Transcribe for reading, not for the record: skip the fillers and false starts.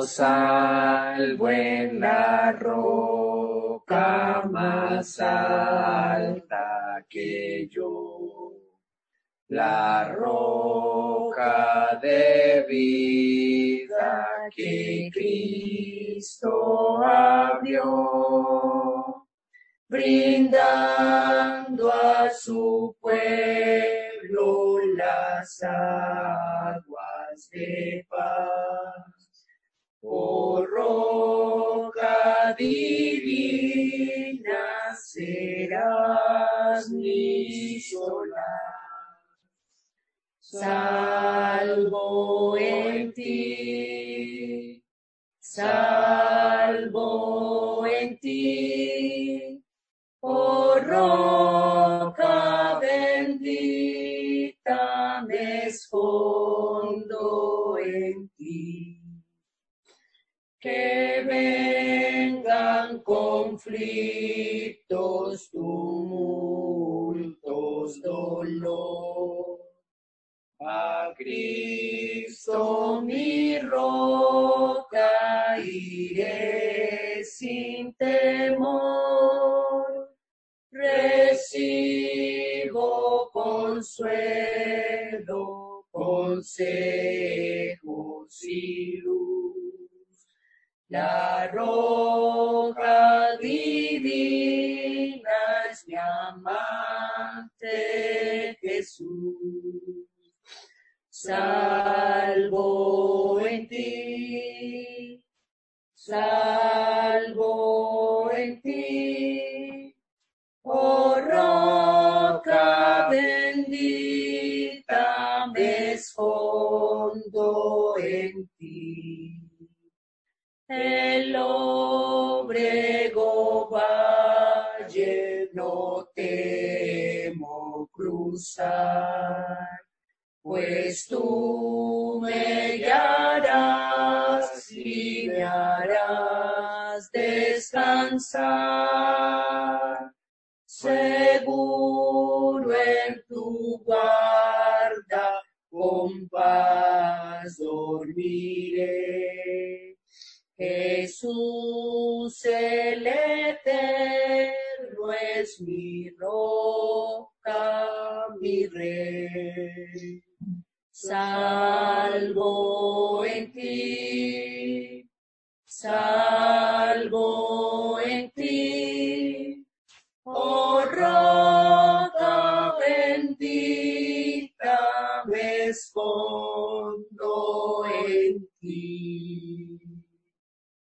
salvo en la roca más alta que yo, la roca de vida que Cristo abrió, brindando a su pueblo las aguas de paz. Oh roca divina, serás mi solar. Salvo en ti, salvo en ti, oh roca bendita, me escondo en ti. Que vengan conflictos, tumultos, dolor. A Cristo mi roca iré sin temor. Recibo consuelo, consejos y luz. La roca divina es mi amante Jesús. Salvo en ti, salvo en ti, oh roca bendita, me escondo en ti. El lóbrego valle no temo cruzar, pues tú me guiarás y me harás descansar. Seguro en tu guarda, con paz dormiré. Jesús el eterno es mi roca, mi rey. Salvo en ti, salvo en ti, oh roca bendita, me escondo en ti.